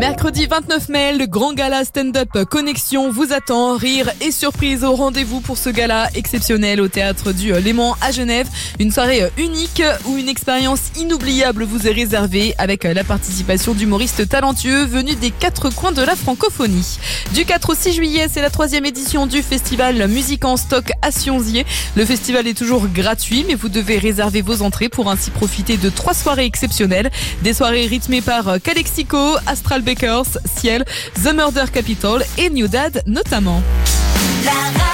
Mercredi 29 mai, le grand gala stand-up Connexion vous attend. Rire et surprise au rendez-vous pour ce gala exceptionnel au théâtre du Léman à Genève. Une soirée unique où une expérience inoubliable vous est réservée avec la participation d'humoristes talentueux venus des 4 coins de la francophonie. Du 4 au 6 juillet, c'est la 3e édition du festival Musique en stock à Sionzier. Le festival est toujours gratuit, mais vous devez réserver vos entrées pour ainsi profiter de 3 soirées exceptionnelles. Des soirées rythmées par Calexico, Astral Bakers, Ciel, The Murder Capital et New Dad notamment.